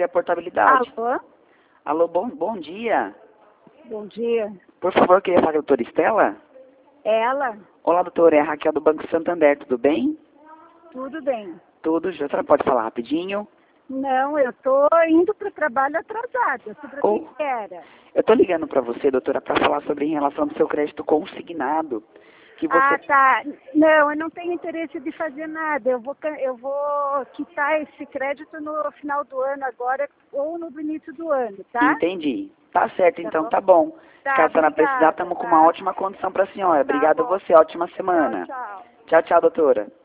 a portabilidade. Alô? Alô, bom dia. Bom dia. Por favor, queria falar com a doutora Estela? Ela? Olá, doutora, é a Raquel do Banco Santander, tudo bem? Tudo bem. Tudo, a senhora pode falar rapidinho? Não, eu tô indo para o trabalho atrasada. Sobre o que era? Eu tô ligando para você, doutora, para falar sobre em relação ao seu crédito consignado. Que você... Ah, tá. Não, eu não tenho interesse de fazer nada. Eu vou quitar esse crédito no final do ano agora ou no início do ano, tá? Entendi. Tá certo, então, bom? tá bom. Tá, Caso a senhora precisar, obrigada, estamos com tá? uma ótima condição para a senhora. Tá Obrigado a bom. você, ótima semana. Tchau, tchau. Tchau, tchau, doutora.